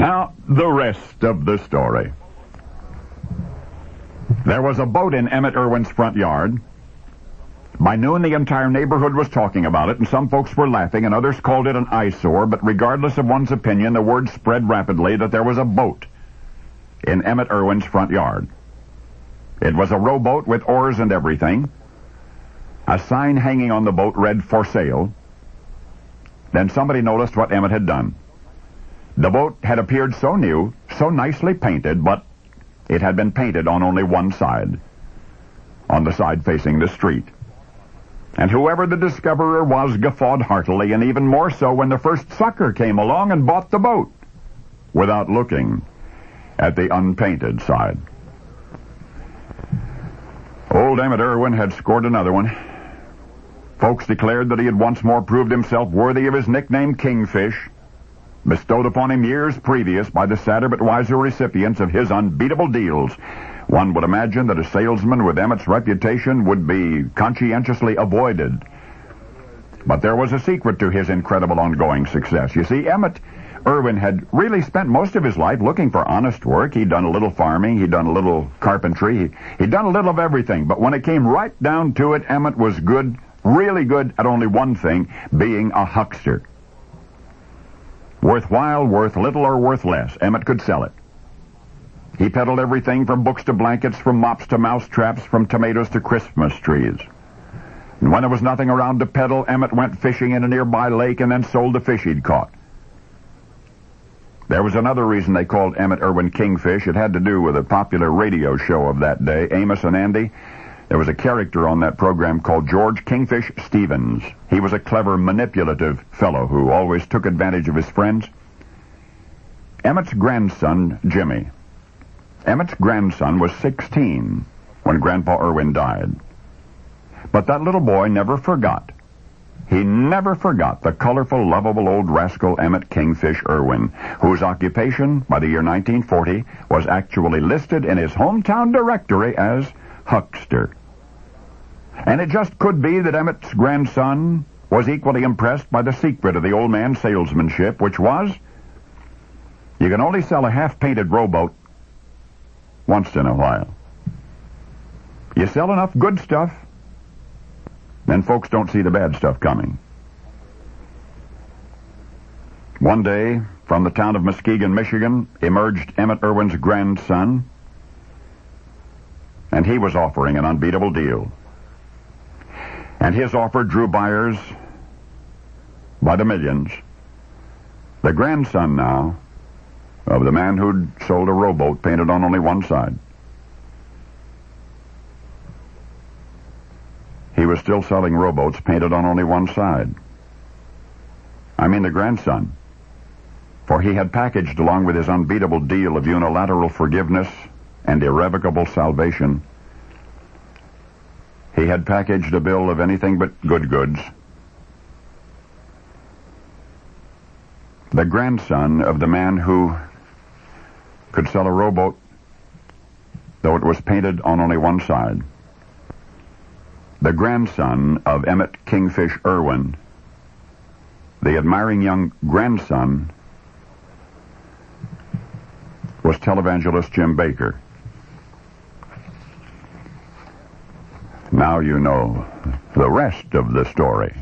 Now, the rest of the story. There was a boat in Emmett Irwin's front yard. By noon, the entire neighborhood was talking about it, and some folks were laughing, and others called it an eyesore, but regardless of one's opinion, the word spread rapidly that there was a boat in Emmett Irwin's front yard. It was a rowboat with oars and everything. A sign hanging on the boat read, "For sale." Then somebody noticed what Emmett had done. The boat had appeared so new, so nicely painted, but it had been painted on only one side, on the side facing the street. And whoever the discoverer was guffawed heartily, and even more so when the first sucker came along and bought the boat, without looking at the unpainted side. Old Emmett Irwin had scored another one. Folks declared that he had once more proved himself worthy of his nickname Kingfish, bestowed upon him years previous by the sadder but wiser recipients of his unbeatable deals. One would imagine that a salesman with Emmett's reputation would be conscientiously avoided. But there was a secret to his incredible ongoing success. You see, Emmett Irwin had really spent most of his life looking for honest work. He'd done a little farming, he'd done a little carpentry, he'd done a little of everything. But when it came right down to it, Emmett was good, really good at only one thing, being a huckster. Worthwhile, worth little, or worth less, Emmett could sell it. He peddled everything from books to blankets, from mops to mouse traps, from tomatoes to Christmas trees. And when there was nothing around to peddle, Emmett went fishing in a nearby lake and then sold the fish he'd caught. There was another reason they called Emmett Irwin Kingfish. It had to do with a popular radio show of that day, Amos and Andy. There was a character on that program called George Kingfish Stevens. He was a clever, manipulative fellow who always took advantage of his friends. Emmett's grandson, Jimmy. Emmett's grandson was 16 when Grandpa Irwin died. But that little boy never forgot. He never forgot the colorful, lovable old rascal Emmett Kingfish Irwin, whose occupation by the year 1940 was actually listed in his hometown directory as huckster. And it just could be that Emmett's grandson was equally impressed by the secret of the old man's salesmanship, which was, you can only sell a half-painted rowboat once in a while. You sell enough good stuff, then folks don't see the bad stuff coming. One day, from the town of Muskegon, Michigan, emerged Emmett Irwin's grandson, and he was offering an unbeatable deal. And his offer drew buyers by the millions. The grandson now of the man who'd sold a rowboat painted on only one side. He was still selling rowboats painted on only one side. I mean the grandson. For he had packaged, along with his unbeatable deal of unilateral forgiveness and irrevocable salvation, he had packaged a bill of anything but good goods. The grandson of the man who could sell a rowboat, though it was painted on only one side. The grandson of Emmett Kingfish Irwin, the admiring young grandson, was televangelist Jim Bakker. Now you know the rest of the story.